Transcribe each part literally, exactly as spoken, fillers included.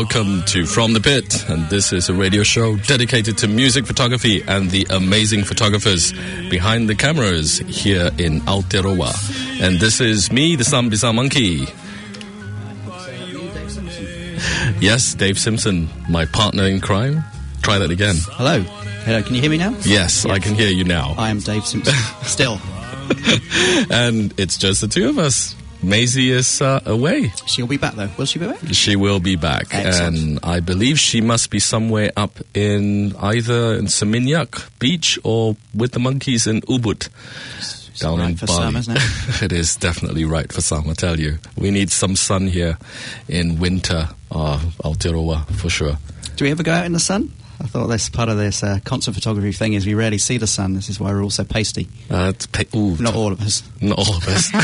welcome to From the Pit, and this is a radio show dedicated to music photography and the amazing photographers behind the cameras here in Aotearoa. And this is me, the Sambisa Monkey. Yes, Dave Simpson, my partner in crime. Try that again. Hello. Hello, can you hear me now? Yes, yes. I can hear you now. I am Dave Simpson, still. And it's just the two of us. Maisie is uh, away. She'll be back, though. Will she be back? She will be back. Excellent. And I believe she must be somewhere up in either in Seminyak Beach or with the monkeys in Ubud. It's down right in for Bali. some, isn't it? It is definitely right for some, I tell you. We need some sun here in winter, uh, Aotearoa, for sure. Do we ever go out in the sun? I thought this part of this uh, concert photography thing is we rarely see the sun. This is why we're all so pasty. Uh, it's pa- Ooh, Not all of us. Not all of us.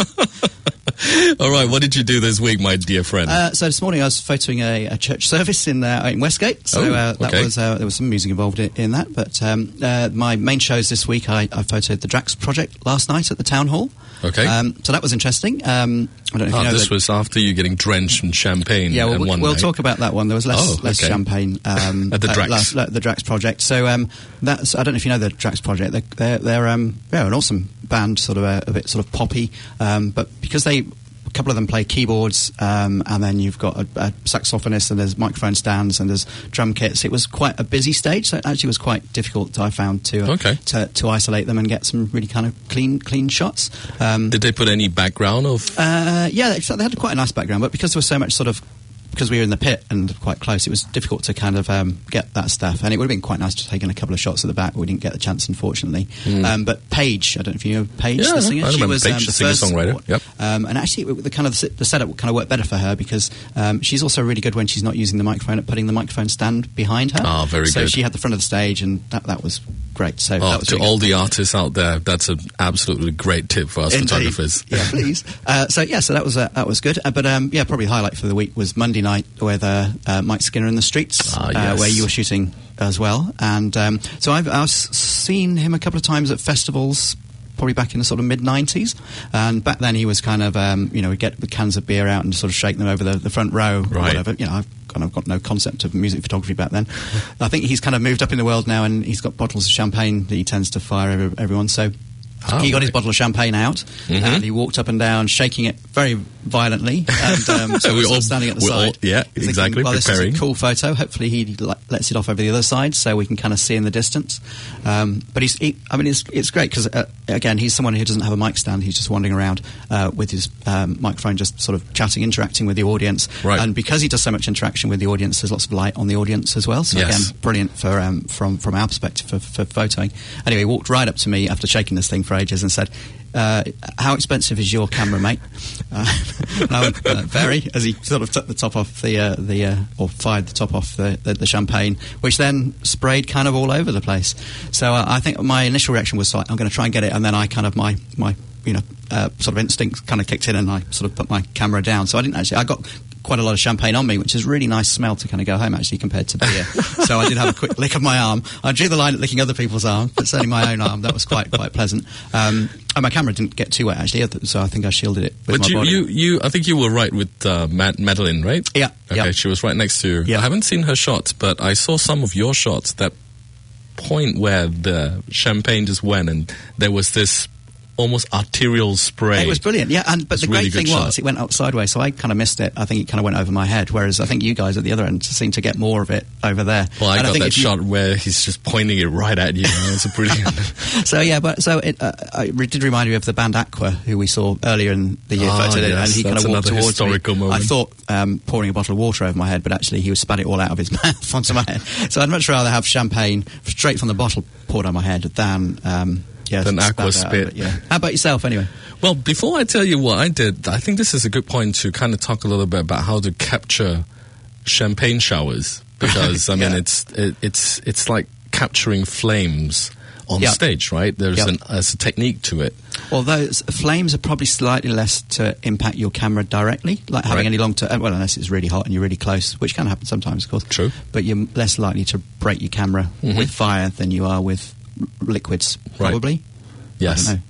All right, what did you do this week, my dear friend? Uh, so this morning I was photoing a, a church service in uh, in Westgate. So oh, uh, that okay. was uh, there was some music involved in, in that. But um, uh, my main shows this week, I, I photoed the Drax Project last night at the Town Hall. Okay. Um, so that was interesting. Um, I don't know if oh, you know this that, was after you getting drenched in champagne. Yeah, well, and we'll, one we'll night. talk about that one. There was less, Oh, less okay. champagne um, At the Drax. last, uh, the Drax Project. So um, that's I don't know if you know the Drax Project. They're they're, they're, um, they're an awesome band, sort of a, a bit sort of poppy, um, but because they. A couple of them play keyboards, um, and then you've got a, a saxophonist, and there's microphone stands, and there's drum kits. It was quite a busy stage, so it actually was quite difficult, I found, to uh, okay. to, to isolate them and get some really kind of clean clean shots. Um, Did they put any background of? uh, yeah, they, they had quite a nice background, but because there was so much sort of. Because we were in the pit and quite close, it was difficult to kind of um, get that stuff. And it would have been quite nice to take in a couple of shots at the back, but we didn't get the chance, unfortunately. Mm. Um, but Paige, I don't know if you know Paige, yeah, the singer. I she remember was Paige, um, the singer-songwriter. Yep. Um, and actually, it, the kind of the setup kind of worked better for her because um, she's also really good when she's not using the microphone at putting the microphone stand behind her. Ah, very so good. So she had the front of the stage, and that, that was great. So oh, that was to really all good. the artists out there, that's an absolutely great tip for us Indeed. photographers. Yeah, please. uh, so yeah, so that was uh, that was good. Uh, but um, yeah, probably the highlight for the week was Monday night with uh, uh, Mike Skinner in the Streets, ah, uh, yes. where you were shooting as well. And um, so I've, I've seen him a couple of times at festivals. Probably back in the sort of mid nineties, and back then he was kind of um, you know we'd get the cans of beer out and sort of shake them over the, the front row or right. whatever. You know, I've kind of got no concept of music photography back then. I think he's kind of moved up in the world now, and he's got bottles of champagne that he tends to fire every, everyone. So. Oh, he got right. his bottle of champagne out, mm-hmm. and he walked up and down, shaking it very violently. And um, so we were all standing at the we're side. All, yeah, thinking, exactly. well, preparing. This is a cool photo. Hopefully, he l- lets it off over the other side, so we can kind of see in the distance. Um, but he's, he, I mean, it's it's great because uh, again, he's someone who doesn't have a mic stand. He's just wandering around uh, with his um, microphone, just sort of chatting, interacting with the audience. Right. And because he does so much interaction with the audience, there's lots of light on the audience as well. So yes. again, brilliant for um, from from our perspective for, for photoing. Anyway, he walked right up to me after shaking this thing for ages and said. Uh, how expensive is your camera, mate? Uh, and I went, uh, very, as he sort of took the top off the, uh, the uh, or fired the top off the, the, the champagne, which then sprayed kind of all over the place. So uh, I think my initial reaction was, like, I'm going to try and get it, and then I kind of, my, my you know, uh, sort of instinct kind of kicked in, and I sort of put my camera down. So I didn't actually, I got quite a lot of champagne on me, which is a really nice smell to kind of go home, actually, compared to beer. So I did have a quick lick of my arm. I drew the line at licking other people's arm, but certainly my own arm. That was quite quite pleasant. Um, and my camera didn't get too wet, actually, so I think I shielded it with but my you, body. you, you, I think you were right with uh, Mad- Madeline, right? Yeah. Okay, yeah. she was right next to you. Yeah. I haven't seen her shots, but I saw some of your shots. That point where the champagne just went, and there was this almost arterial spray. It was brilliant, yeah. And but It's the a really great thing good was shot. it went up sideways, so I kind of missed it. I think it kind of went over my head, whereas I think you guys at the other end seem to get more of it over there. Well, I and got I think that if you- shot where he's just pointing it right at you. It's a brilliant. So yeah, but so it, uh, it did remind me of the band Aqua, who we saw earlier in the year. Ah, photoed it, yes, and he kind that's of walked another towards historical me. moment. I thought um, pouring a bottle of water over my head, but actually he was spat it all out of his mouth onto my head. So I'd much rather have champagne straight from the bottle poured on my head than um, yeah, Than spat Aqua out of spit. it, yeah. How about yourself, anyway? Well, before I tell you what I did, I think this is a good point to kind of talk a little bit about how to capture champagne showers, because I mean Yeah. it's it, it's it's like capturing flames on Yep. stage, right? There's Yep. an there's a technique to it. Although s- flames are probably slightly less to impact your camera directly, like having Right. any long term, well, unless it's really hot and you're really close, which can happen sometimes, of course. True. But you're less likely to break your camera Mhm. with fire than you are with r- liquids, Right. probably. Yes. I don't know.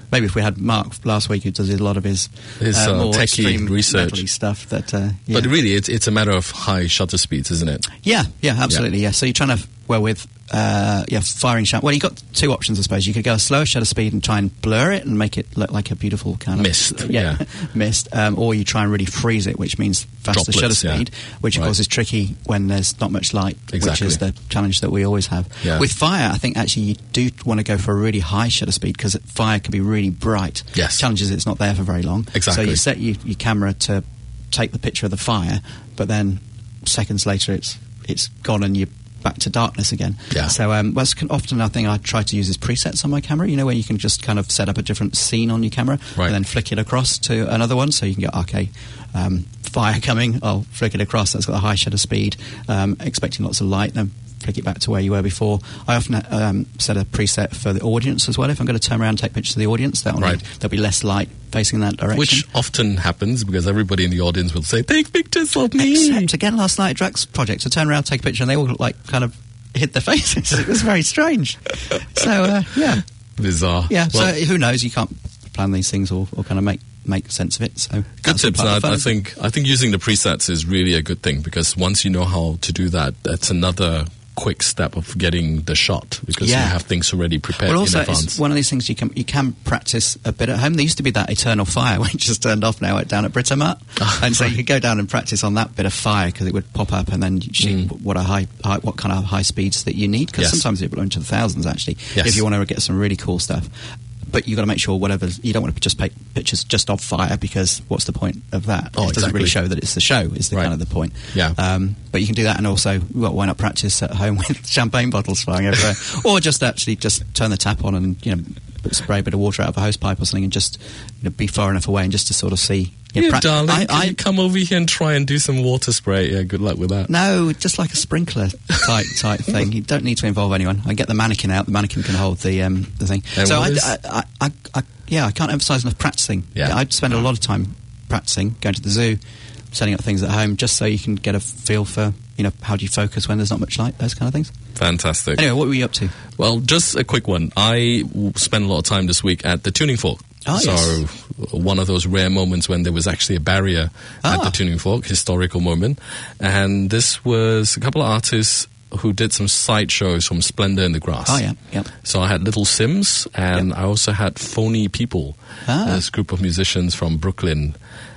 maybe if we had Mark last week, who does a lot of his, his uh, uh, more techie extreme research metally stuff. That, uh, yeah. But really, it's it's a matter of high shutter speeds, isn't it? Yeah, yeah, absolutely. Yeah. yeah. So you're trying to well with uh, yeah firing shutter. Well, you've got two options, I suppose. You could go a slower shutter speed and try and blur it and make it look like a beautiful kind of mist. Yeah, yeah. mist. Um, or you try and really freeze it, which means faster Droplets, shutter speed, yeah. which of right. course is tricky when there's not much light, exactly. which is the challenge that we always have. Yeah. With fire, I think actually you do want to go for a really high shutter speed because fire can be really bright. Yes. Challenge is it's not there for very long. Exactly. So you set your, your camera to take the picture of the fire, but then seconds later it's it's gone and you're back to darkness again. Yeah. So um, that's often I think I try to use is presets on my camera, you know, where you can just kind of set up a different scene on your camera right. and then flick it across to another one, so you can go, okay, um, fire coming, I'll flick it across, that's got a high shutter speed, um, expecting lots of light, then flick it back to where you were before. I often um, set a preset for the audience as well. If I'm going to turn around and take pictures of the audience, that'll right. need, there'll be less light facing in that direction. Which often happens because everybody in the audience will say, take pictures of me. Except again last night at Drax Project, I turned around, take a picture, and they all like kind of hid their faces. It was very strange. So uh, yeah, bizarre. Yeah. Well, so who knows? You can't plan these things or, or kind of make make sense of it. So good tips. I, I think I think using the presets is really a good thing because once you know how to do that, that's another quick step of getting the shot because yeah. you have things already prepared well, also, in advance. It's one of these things you can you can practice a bit at home. There used to be that Eternal Fire, which is turned off now down at Britomart, oh, and so right. you could go down and practice on that bit of fire because it would pop up and then you see mm. what a high, high what kind of high speeds that you need because yes. sometimes it will go into the thousands actually yes. if you want to get some really cool stuff. But you've got to make sure whatever you don't want to just take pictures just of fire because what's the point of that? Oh, it doesn't exactly. really show that it's the show. Is the right. kind of the point? Yeah. Um, but you can do that, and also, well, why not practice at home with champagne bottles flying everywhere, or just actually just turn the tap on and you know spray a bit of water out of a hose pipe or something, and just you know, be far enough away and just to sort of see. Yeah, pra- darling, I, can I, you come over here and try and do some water spray? Yeah, good luck with that. No, just like a sprinkler type type thing. You don't need to involve anyone. I get the mannequin out. The mannequin can hold the um, the thing. And so I, I, I, I, I, yeah, I can't emphasise enough practicing. Yeah. I'd spend a lot of time practicing, going to the zoo, setting up things at home, just so you can get a feel for you know how do you focus when there's not much light, those kind of things. Fantastic. Anyway, what were you up to? Well, just a quick one. I spent a lot of time this week at the Tuning Fork. Oh, so yes. one of those rare moments when there was actually a barrier ah. at the Tuning Fork, historical moment. And this was a couple of artists who did some side shows from Splendor in the Grass. Oh, yeah. Yep. So I had Little Sims, and yep. I also had Phony People, ah. this group of musicians from Brooklyn.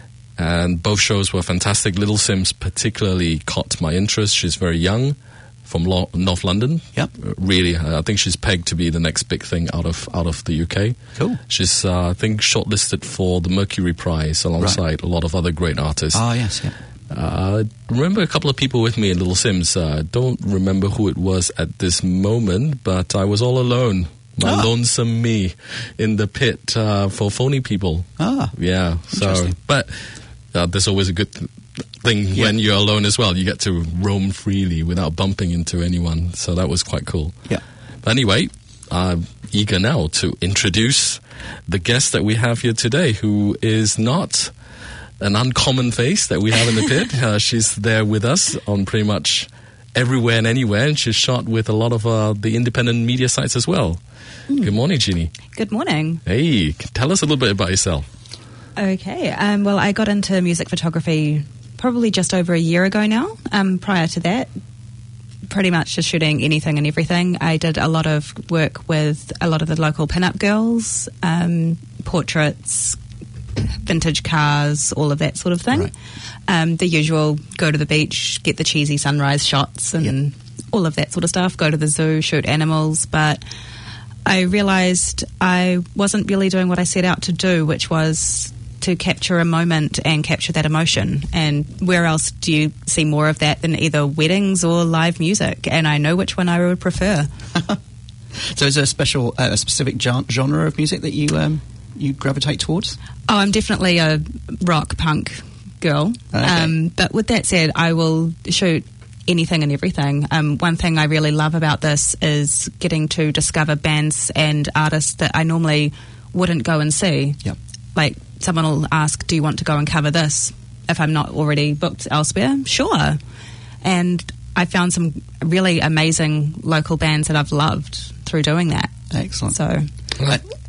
And both shows were fantastic. Little Sims particularly caught my interest. She's very young, from Lo- North London. Yep. Uh, really, uh, I think she's pegged to be the next big thing out of out of the U K. Cool. She's, uh, I think, shortlisted for the Mercury Prize alongside right. a lot of other great artists. Oh, yes, yeah. Uh, I remember a couple of people with me in Little Sims. I uh, don't remember who it was at this moment, but I was all alone. My ah. lonesome me in the pit uh, for Phony People. Ah. Yeah. So, but uh, there's always a good th- thing yeah. when you're alone as well. You get to roam freely without bumping into anyone. So that was quite cool. Yeah. But anyway, I'm eager now to introduce the guest that we have here today, who is not an uncommon face that we have in the pit. Uh, she's there with us on pretty much everywhere and anywhere, and she's shot with a lot of uh, the independent media sites as well. Mm. Good morning, Jeannie. Good morning. Hey, tell us a little bit about yourself. Okay, um, well, I got into music photography probably just over a year ago now. Um, prior to that, pretty much just shooting anything and everything. I did a lot of work with a lot of the local pin-up girls, um, portraits, vintage cars, all of that sort of thing. Right. Um, the usual, go to the beach, get the cheesy sunrise shots and yep. all of that sort of stuff, go to the zoo, shoot animals, but I realised I wasn't really doing what I set out to do, which was to capture a moment and capture that emotion. And where else do you see more of that than either weddings or live music? And I know which one I would prefer. So is there a special, uh, a specific genre of music that you um, you gravitate towards? Oh, I'm definitely a rock punk girl. Okay. Um, but with that said, I will shoot anything and everything. Um, one thing I really love about this is getting to discover bands and artists that I normally wouldn't go and see. Yep. Like, someone will ask, do you want to go and cover this? If I'm not already booked elsewhere, sure. And I found some really amazing local bands that I've loved through doing that. Excellent. So, Uh,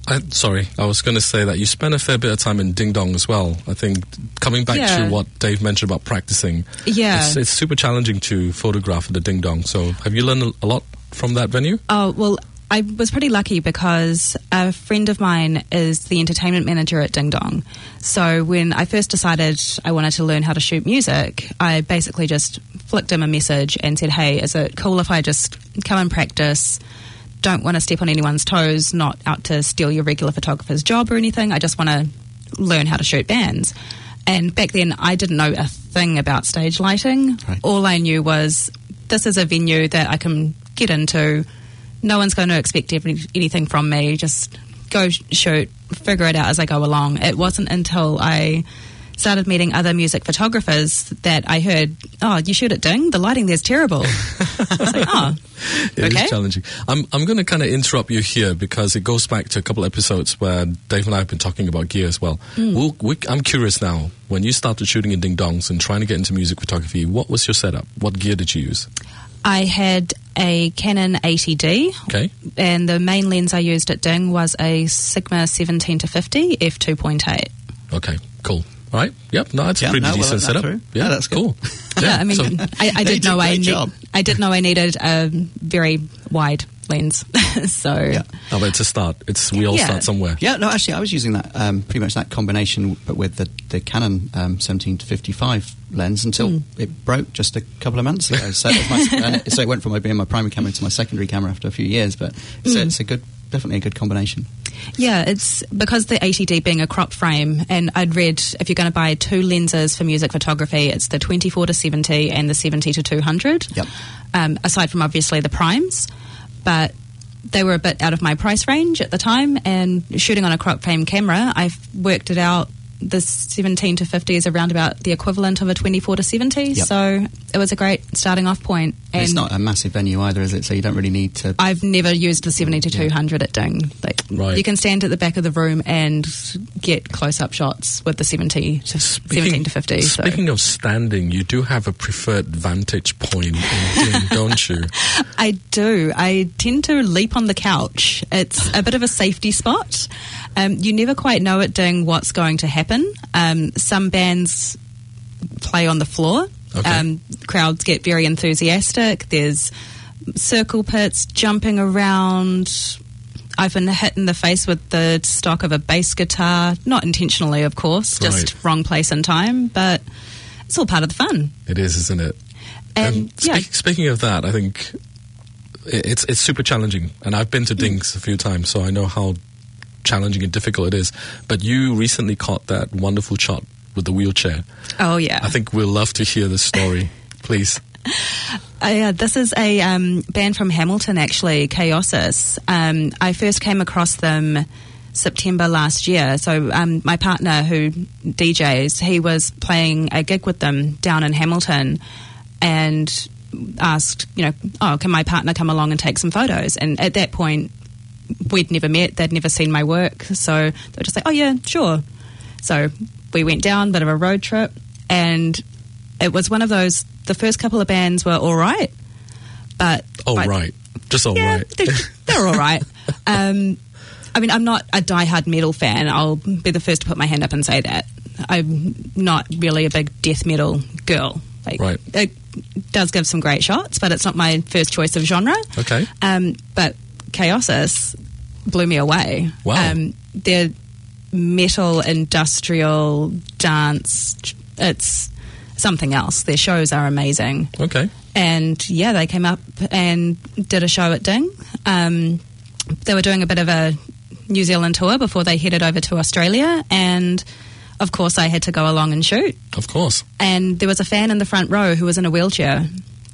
I, sorry, I was going to say that you spent a fair bit of time in Ding Dong as well. I think coming back Yeah. to what Dave mentioned about practicing, Yeah. it's, it's super challenging to photograph at the Ding Dong. So have you learned a, a lot from that venue? Oh, well, I was pretty lucky because a friend of mine is the entertainment manager at Ding Dong. So when I first decided I wanted to learn how to shoot music, I basically just flicked him a message and said, hey, is it cool if I just come and practice? Don't want to step on anyone's toes, not out to steal your regular photographer's job or anything. I just want to learn how to shoot bands. And back then, I didn't know a thing about stage lighting. Right. All I knew was this is a venue that I can get into. No one's going to expect any- anything from me. Just go sh- shoot, figure it out as I go along. It wasn't until I started meeting other music photographers that I heard, oh, you shoot at Ding? The lighting there's terrible. I was like, oh, It okay. is challenging. I'm I'm going to kind of interrupt you here because it goes back to a couple episodes where Dave and I have been talking about gear as well. Mm. We'll, we, I'm curious now, when you started shooting in Ding Dongs and trying to get into music photography, what was your setup? What gear did you use? I had a Canon eighty D, Okay. and the main lens I used at Ding was a Sigma seventeen to fifty f two point eight. Okay, cool. All right. Yep. No, it's Yeah, a pretty no, we'll decent let that setup. through. Yeah, Yeah, that's good. cool. Yeah, I mean, so- I, I They did did know a I great need, job. I did know I needed a very wide lens. so Yeah. oh, but it's a start. It's we all Yeah. start somewhere. Yeah, no, actually, I was using that um, pretty much that combination, but with the, the Canon um, seventeen to fifty-five lens until Mm. it broke just a couple of months ago. So it, was my, and it, so it went from my, being my primary camera to my secondary camera after a few years. But so Mm. it's a good, definitely a good combination. Yeah, it's because the eighty D being a crop frame, and I'd read if you're going to buy two lenses for music photography, it's the twenty-four to seventy and the seventy to two hundred. Yep. Um, aside from obviously the primes, but they were a bit out of my price range at the time. And shooting on a crop frame camera, I've worked it out. The seventeen to fifty is around about the equivalent of a twenty-four to seventy. Yep. So it was a great starting off point. And it's not a massive venue either, is it? So you don't really need to. I've never used the seventy to two hundred at Ding. Like, Right. you can stand at the back of the room and get close-up shots with the seventy to seventeen to fifty. So. Speaking of standing, you do have a preferred vantage point in Ding, don't you? I do. I tend to leap on the couch. It's a bit of a safety spot. Um, you never quite know at Ding what's going to happen. Um, some bands play on the floor. Okay. Um, crowds get very enthusiastic. There's circle pits, jumping around. I've been hit in the face with the stock of a bass guitar. Not intentionally, of course, just Right. wrong place and time, but it's all part of the fun. It is, isn't it? And, yeah. spe- speaking of that, I think i- it's it's super challenging, and I've been to Dings a few times, so I know how challenging and difficult it is. But you recently caught that wonderful shot with the wheelchair. Oh, yeah. I think we'll love to hear the story, please. Uh, yeah, this is a um, band from Hamilton, actually, Chaosis. Um, I first came across them September last year. So um, my partner who D Js, he was playing a gig with them down in Hamilton and asked, you know, oh, can my partner come along and take some photos? And at that point, we'd never met, they'd never seen my work. So they were just like, oh, yeah, sure. So we went down, bit of a road trip, and it was one of those, the first couple of bands were all right, but... Oh, by- right. Just all yeah, right. they're, they're all right. Um, I mean, I'm not a diehard metal fan. I'll be the first to put my hand up and say that. I'm not really a big death metal girl. Like, Right. It does give some great shots, but it's not my first choice of genre. Okay. Um, but Chaosis blew me away. Wow. Um, they're metal, industrial, dance. It's something else. Their shows are amazing. Okay. And yeah, they came up and did a show at Ding. Um, they were doing a bit of a New Zealand tour before they headed over to Australia. And of course, I had to go along and shoot. Of course. And there was a fan in the front row who was in a wheelchair.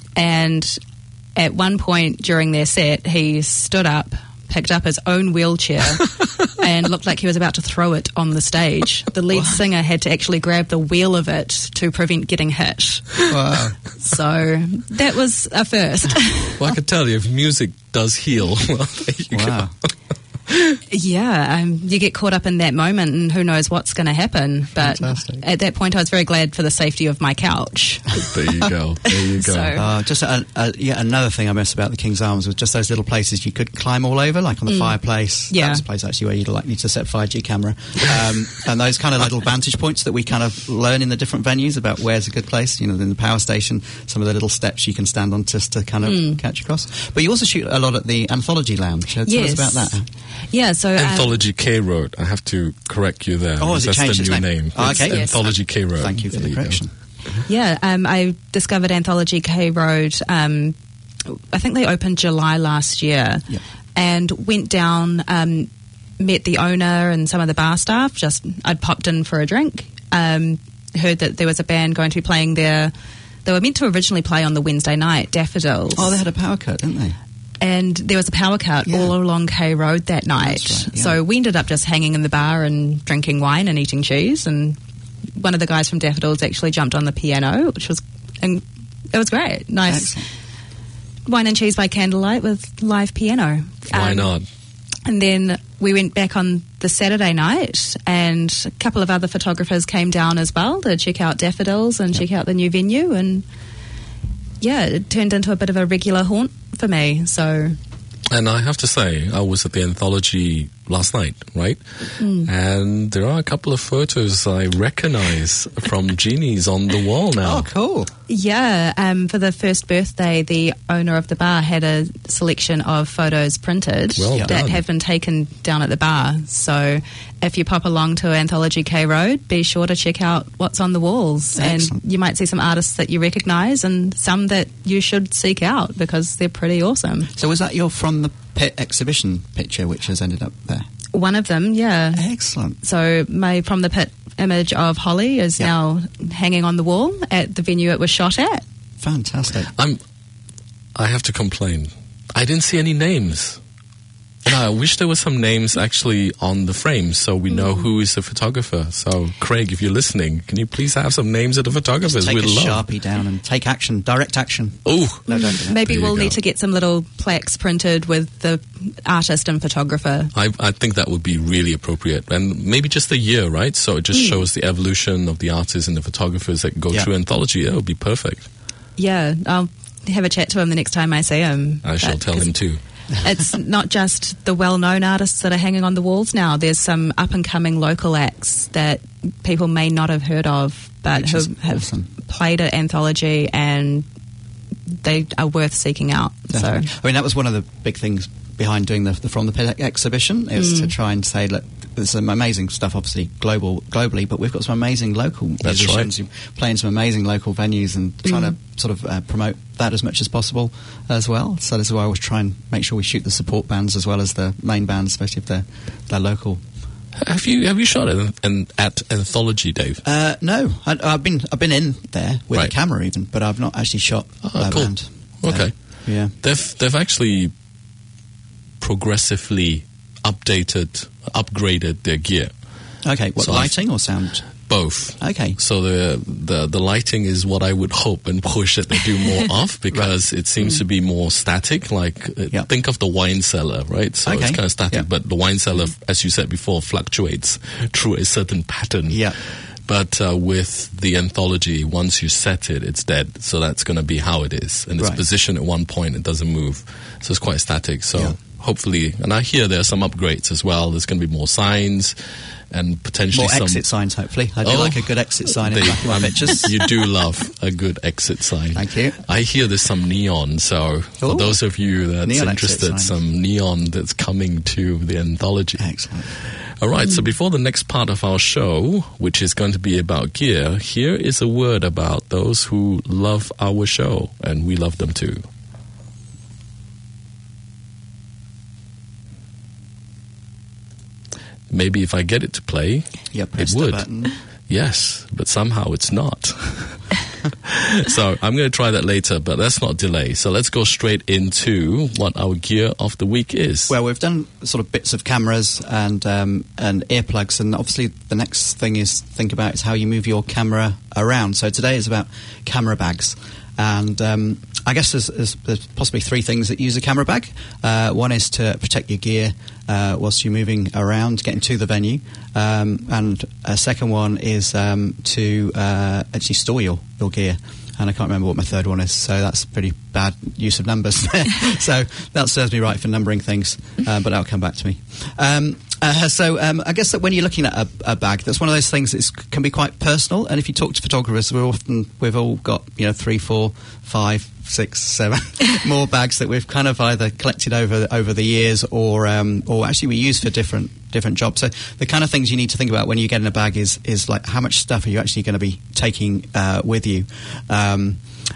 And at one point during their set, he stood up, picked up his own wheelchair and looked like he was about to throw it on the stage. The lead singer had to actually grab the wheel of it to prevent getting hit. Wow. So that was a first. Well, I can tell you, if music does heal, well, there you Wow. go. Yeah, um, you get caught up in that moment and who knows what's going to happen. But Fantastic. at that point I was very glad for the safety of my couch. There you go. There you go. So- Uh, just a, a, yeah, another thing I miss about the King's Arms was just those little places you could climb all over, like on the fireplace. Yeah. That was a place actually where you'd like need to set five G camera. Um, and those kind of little vantage points that we kind of learn in the different venues about where's a good place. You know, in the power station, some of the little steps you can stand on just to kind of catch across. But you also shoot a lot at the Anthology Lounge. Tell Yes. us about that. Yeah, so... um, Anthology K Road. I have to correct you there. Oh, has it That's changed the its new name? name. Oh, It's okay. Yes. Anthology K Road. Thank you for There the go. correction. Yeah, um, I discovered Anthology K Road, um, I think they opened July last year, Yeah. and went down, um, met the owner and some of the bar staff. Just I'd popped in for a drink, um, heard that there was a band going to be playing there. They were meant to originally play on the Wednesday night, Daffodils. Oh, they had a power cut, didn't they? And there was a power cut Yeah. all along K Road that night. That's right, yeah. So we ended up just hanging in the bar and drinking wine and eating cheese. And one of the guys from Daffodils actually jumped on the piano, which was, and it was great. Nice Excellent. wine and cheese by candlelight with live piano. Why Um, not? And then we went back on the Saturday night, and a couple of other photographers came down as well to check out Daffodils and check out the new venue. And yeah, it turned into a bit of a regular haunt for me. So And I have to say, I was at the Anthology last night, right? Hmm. And there are a couple of photos I recognize from Jeannie's on the wall now. Oh, cool. yeah, um, for the first birthday, the owner of the bar had a selection of photos printed Well that done. have been taken down at the bar. So if you pop along to Anthology K Road, be sure to check out what's on the walls. Excellent. And you might see some artists that you recognise and some that you should seek out because they're pretty awesome. So was that your From the Pit exhibition picture which has ended up there? One of them, yeah. Excellent. So my From the Pit image of Holly is Yeah. now hanging on the wall at the venue it was shot at. Fantastic. I'm. I have to complain. I didn't see any names. And I wish there were some names actually on the frames so we know who is the photographer. So, Craig, if you're listening, can you please have some names of the photographers? Take We'd a love. Sharpie down and take action, direct action. Oh, No, don't do that. Maybe There you we'll go. need to get some little plaques printed with the artist and photographer. I, I think that would be really appropriate. And maybe just a year, right? So it just shows the evolution of the artists and the photographers that go Yeah. through Anthology. That would be perfect. Yeah, I'll have a chat to him the next time I see him. I shall But- tell 'cause him too. It's not just the well-known artists that are hanging on the walls now. There's some up-and-coming local acts that people may not have heard of, but Which who is have awesome. played at Anthology, and they are worth seeking out. Definitely. So I mean, that was one of the big things behind doing the, the From the Pit exhibition, is Mm. to try and say, look, there's some amazing stuff, obviously global, globally, but we've got some amazing local That's musicians who play in some amazing local venues, and trying Mm. to sort of uh, promote that as much as possible as well. So this is why I always try and make sure we shoot the support bands as well as the main bands, especially if they're, they're local. Have you have you shot it an, at Anthology, Dave? Uh, no, I, I've been I've been in there with Right. a camera even, but I've not actually shot Oh, a cool. band. Okay. Uh, yeah. They've they've actually progressively updated, upgraded their gear. Okay. What, So I've- lighting or sound? Both. Okay. So the, the the lighting is what I would hope and push that they do more of, because it seems to be more static. Like uh, Yeah. think of the wine cellar, right? So it's Okay. kind of static, Yeah. but the wine cellar, as you said before, fluctuates through a certain pattern. Yeah. But uh, with the Anthology, once you set it, it's dead. So that's going to be how it is, and it's Right. positioned at one point; it doesn't move. So it's quite static. So Yeah. hopefully, and I hear there are some upgrades as well. There's going to be more signs and potentially More some exit signs, hopefully. I do Oh. like a good exit sign in They- the back of my um, pictures. You do love a good exit sign. Thank you. I hear there's some neon, so for Ooh. those of you that's Neon exit interested, signs. some neon that's coming to the Anthology. Excellent. All right, so before the next part of our show, which is going to be about gear, here is a word about those who love our show, and we love them too. Maybe if I get it to play, Yeah, press it the would. button. Yes, but somehow it's not. So I'm going to try that later, but let's not delay. So let's go straight into what our gear of the week is. Well, we've done sort of bits of cameras and um, and earplugs, and obviously the next thing is think about is how you move your camera around. So today is about camera bags, and um, I guess there's, there's, there's possibly three things that use a camera bag. Uh, one is to protect your gear uh, whilst you're moving around, getting to the venue. Um, and a second one is um, to uh, actually store your, your gear. And I can't remember what my third one is, so that's pretty bad use of numbers there. So that serves me right for numbering things, uh, but that'll come back to me. Um, uh, so um, I guess that when you're looking at a, a bag, that's one of those things that can be quite personal. And if you talk to photographers, we're often we've all got you know three, four, five, six, seven more bags that we've kind of either collected over over the years, or um, or actually we use for different different jobs. So the kind of things you need to think about when you get in a bag is is like how much stuff are you actually going to be taking uh, with you, um,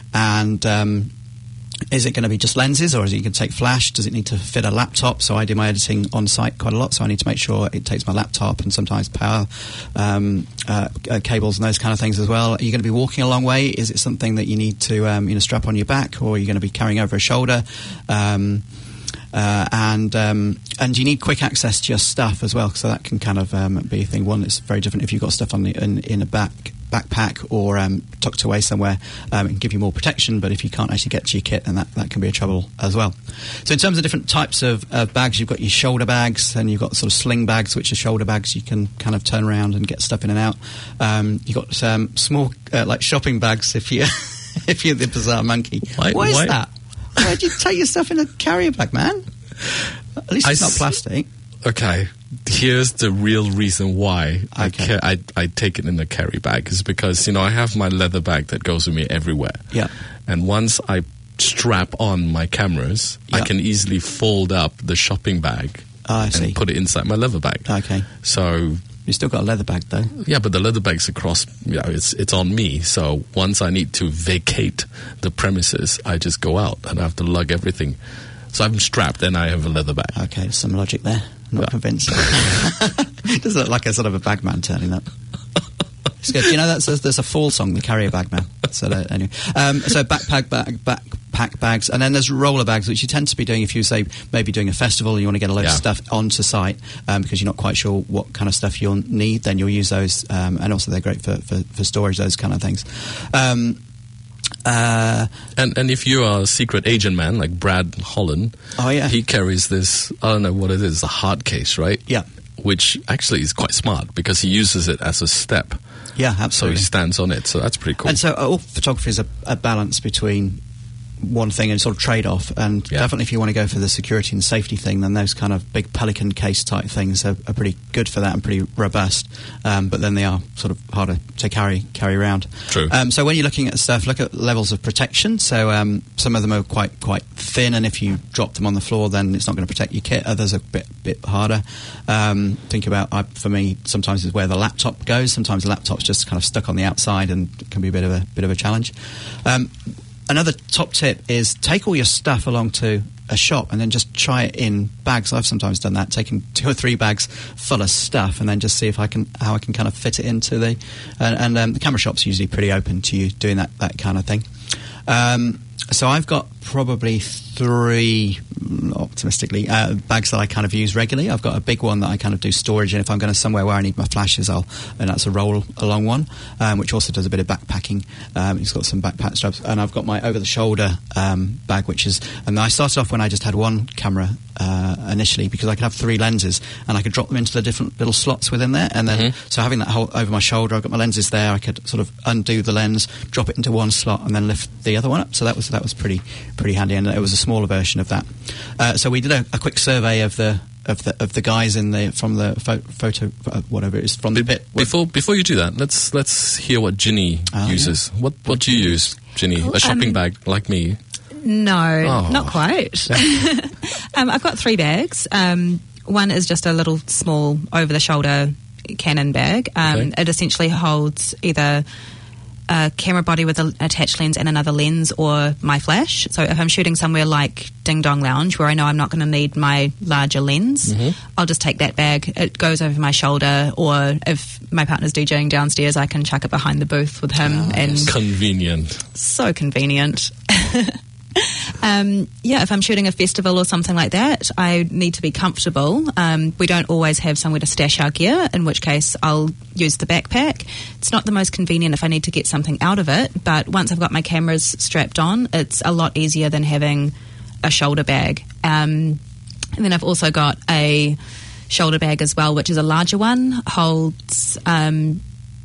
and um, is it going to be just lenses, or is it going to take flash? Does it need to fit a laptop? So I do my editing on site quite a lot, so I need to make sure it takes my laptop and sometimes power um, uh, uh, cables and those kind of things as well. Are you going to be walking a long way? Is it something that you need to um, you know strap on your back, or are you going to be carrying over a shoulder? Um, Uh, and um, and you need quick access to your stuff as well, so that can kind of um, be a thing. One, it's very different if you've got stuff on the, in, in a back backpack or um, tucked away somewhere. Um, it can give you more protection, but if you can't actually get to your kit, then that, that can be a trouble as well. So in terms of different types of uh, bags, you've got your shoulder bags, and you've got sort of sling bags, which are shoulder bags you can kind of turn around and get stuff in and out. Um, you've got um, small uh, like shopping bags if you if you're the bizarre monkey. Why, what is why? that? Why'd you take your stuff in a carrier bag, man? At least it's I not s- plastic. Okay, here's the real reason why I, Okay. ca- I I take it in a carry bag is because, you know, I have my leather bag that goes with me everywhere. Yeah. And once I strap on my cameras, I Yeah. can easily fold up the shopping bag Oh, I see. and put it inside my leather bag. Okay. So, You've still got a leather bag, though. yeah, but the leather bag's across, you know, it's, it's on me. So once I need to vacate the premises, I just go out and I have to lug everything. So I'm strapped and I have a leather bag. Okay, there's some logic there. I'm not Yeah. convinced. It does look like a sort of a bagman turning up. It's good. You know, that's a, there's a fall song, the Carrier Bagman. So uh, anyway, um, so backpack bag, backpack bags, and then there's roller bags, which you tend to be doing if you say maybe doing a festival and you want to get a load Yeah. of stuff onto site um, because you're not quite sure what kind of stuff you'll need. Then you'll use those, um, and also they're great for, for, for storage, those kind of things. Um, uh, And and if you are a secret agent man like Brad Holland, Oh, yeah. he carries this, I don't know what it is, a hard case, right? yeah, Which actually is quite smart because he uses it as a step. yeah, So absolutely. he stands on it. So that's pretty cool. And so all photography is a, a balance between one thing and sort of trade-off, and Yeah. definitely if you want to go for the security and safety thing, then those kind of big Pelican case type things are, are pretty good for that and pretty robust, um, but then they are sort of harder to carry carry around. True. Um, so when you're looking at stuff, look at levels of protection. So um, some of them are quite quite thin, and if you drop them on the floor, then it's not going to protect your kit. Others are a bit bit harder. Um, think about, I, for me, sometimes is where the laptop goes. Sometimes the laptop's just kind of stuck on the outside, and it can be a bit of a bit of a challenge. Um, Another top tip is take all your stuff along to a shop and then just try it in bags. I've sometimes done that, taking two or three bags full of stuff and then just see if I can how I can kind of fit it into the. And, and um, the camera shop's usually pretty open to you doing that that kind of thing. Um, so I've got probably three, optimistically, uh, bags that I kind of use regularly. I've got a big one that I kind of do storage in. If I'm going to somewhere where I need my flashes, I'll, and that's a roll-along one, um, which also does a bit of backpacking. Um, it's got some backpack straps. And I've got my over-the-shoulder um, bag, which is, and I started off when I just had one camera uh, initially because I could have three lenses and I could drop them into the different little slots within there. And then, Mm-hmm. so having that whole over my shoulder, I've got my lenses there. I could sort of undo the lens, drop it into one slot, and then lift the other one up. So that was that was pretty pretty handy, and it was a smaller version of that. Uh, so we did a, a quick survey of the of the of the guys in the from the pho- photo uh, whatever it is from the Be- pit. Before before you do that, let's let's hear what Ginny Oh, uses. What what do you use, Ginny? Oh, A shopping um, bag like me? No, Oh. not quite. um, I've got three bags. Um, one is just a little small over-the-shoulder Canon bag. Um, Okay. It essentially holds either a camera body with an attached lens and another lens, or my flash. So if I'm shooting somewhere like Ding Dong Lounge, where I know I'm not going to need my larger lens, I'll just take that bag. It goes over my shoulder, or if my partner's DJing downstairs, I can chuck it behind the booth with him. Oh, and yes. Convenient. so convenient. Um, yeah, if I'm shooting a festival or something like that, I need to be comfortable. Um, we don't always have somewhere to stash our gear, in which case I'll use the backpack. It's not the most convenient if I need to get something out of it, but once I've got my cameras strapped on, it's a lot easier than having a shoulder bag. Um, And then I've also got a shoulder bag as well, which is a larger one, holds um,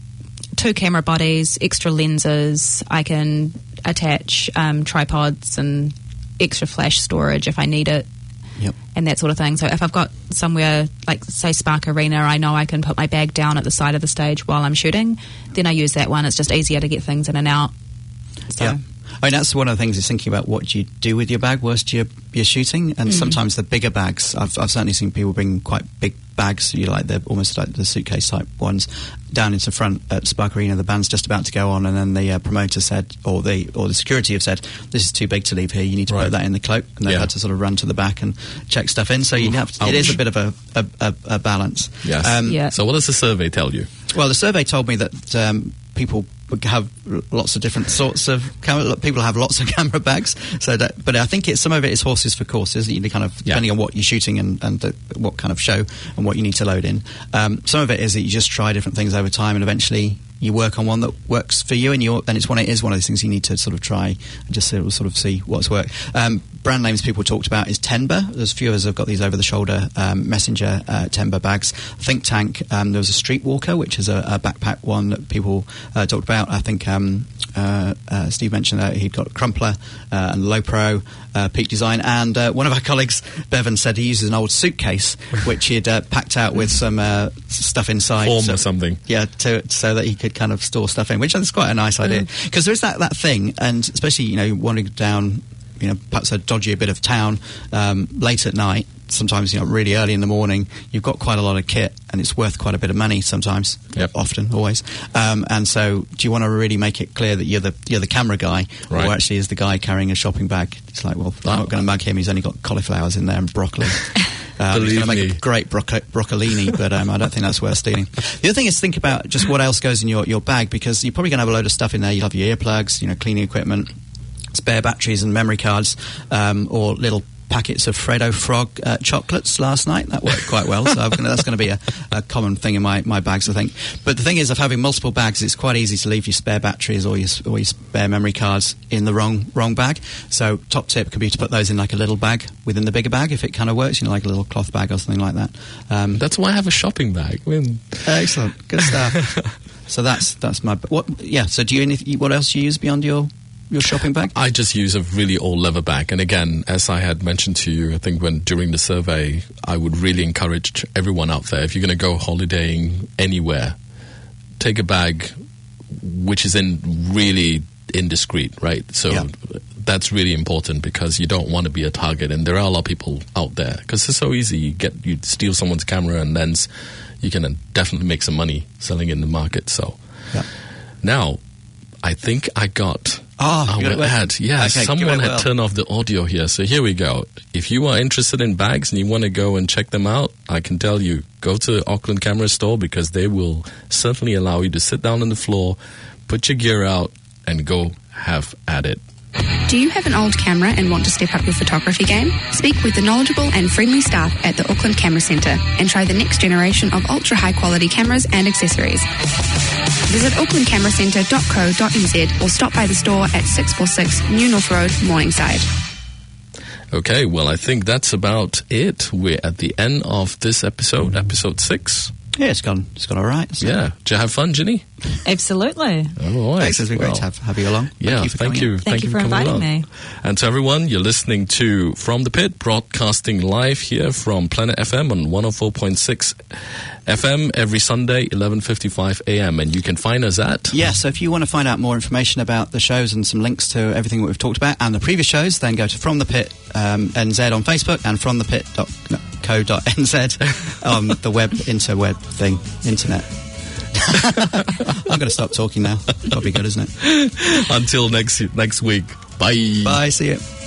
two camera bodies, extra lenses. I can attach um, tripods and extra flash storage if I need it. Yep. And that sort of thing. So if I've got somewhere like, say, Spark Arena, I know I can put my bag down at the side of the stage while I'm shooting, then I use that one. It's just easier to get things in and out. So. Yeah. I mean, that's one of the things is thinking about what you do with your bag whilst you're, you're shooting. And mm. sometimes the bigger bags, I've, I've certainly seen people bring quite big bags, you like the almost like the suitcase type ones, down into front at Spark Arena. The band's just about to go on, and then the uh, promoter said, or the or the security have said, this is too big to leave here. You need to right. put that in the cloak, and they've yeah. had to sort of run to the back and check stuff in. So you have to, it is a bit of a a, a, a balance. Yes. Um, yeah. So what does the survey tell you? Well, the survey told me that um, people have lots of different sorts of camera. People have lots of camera bags. So, that, but I think it's some of it is horses for courses. You kind of yeah. depending on what you're shooting and, and the, what kind of show and what you need to load in. Um, some of it is that you just try different things over time, and eventually you work on one that works for you, and you're, and it's one. It is one of those things you need to sort of try and just sort of, sort of see what's worked. Um, brand names people talked about is Tenba. There's a few of us have got these over the shoulder um, messenger uh, Tenba bags. Think Tank. Um, there was a Streetwalker, which is a, a backpack one that people uh, talked about. I think um, uh, uh, Steve mentioned that he'd got Crumpler uh, and Low Pro, uh, Peak Design, and uh, one of our colleagues, Bevan, said he uses an old suitcase which he'd uh, packed out with some uh, stuff inside, form so, or something. Yeah, to, so that he could kind of store stuff in, which is quite a nice idea, because there is that, that thing, and especially, you know, wandering down, you know, perhaps a dodgy bit of town um, late at night, sometimes, you know, really early in the morning, you've got quite a lot of kit, and it's worth quite a bit of money sometimes. Yep. Often, always. Um, and so, do you want to really make it clear that you're the you're the camera guy, right. or actually is the guy carrying a shopping bag? It's like, well, I'm not going to mug him. He's only got cauliflowers in there and broccoli. Uh, Believe he's going to make me. a great broco- broccolini, but um, I don't think that's worth stealing. The other thing is think about just what else goes in your, your bag, because you're probably going to have a load of stuff in there. You'll have your earplugs, you know, cleaning equipment, spare batteries and memory cards, um, or little packets of Freddo Frog uh, chocolates last night. That worked quite well, so I'm gonna, that's going to be a, a common thing in my, my bags, I think. But the thing is, of having multiple bags, it's quite easy to leave your spare batteries or your, or your spare memory cards in the wrong wrong bag. So top tip could be to put those in like a little bag within the bigger bag, if it kind of works, you know, like a little cloth bag or something like that. Um, That's why I have a shopping bag. I mean, excellent, good stuff. So that's that's my what? Yeah. So do you any, what else do you use beyond your your shopping bag? I just use a really old leather bag. And again, as I had mentioned to you, I think when during the survey, I would really encourage everyone out there, if you're going to go holidaying anywhere, take a bag which is in really indiscreet, right? So yeah. that's really important, because you don't want to be a target. And there are a lot of people out there, because it's so easy. You get you steal someone's camera and lens, you can definitely make some money selling in the market. So yeah. Now, I think I got... Oh, I will add. Yeah, okay, someone had well. turned off the audio here. So here we go. If you are interested in bags and you want to go and check them out, I can tell you, go to Auckland Camera Store, because they will certainly allow you to sit down on the floor, put your gear out, and go have at it. Do you have an old camera and want to step up your photography game? Speak with the knowledgeable and friendly staff at the Auckland Camera Centre and try the next generation of ultra high quality cameras and accessories. Visit auckland camera centre dot co dot n z or stop by the store at six forty-six New North Road, Morningside. Okay, well, I think that's about it. We're at the end of this episode, episode six. Yeah, it's gone. It's gone all right. So. Yeah. Did you have fun, Ginny? Absolutely. All right. Thanks. It's been well, great to have, have you along. Thank Yeah, you for thank coming you. in. Thank, Thank you you for coming inviting along. me. And to everyone, you're listening to From the Pit, broadcasting live here from Planet F M on one oh four point six F M every Sunday, eleven fifty-five a m. And you can find us at... Yeah, so if you want to find out more information about the shows and some links to everything that we've talked about and the previous shows, then go to From the Pit um, N Z on Facebook and from the pit dot co dot n z on the web, interweb thing, internet. I'm going to stop talking now. That'll be good, isn't it? Until next next week. Bye. Bye, see you.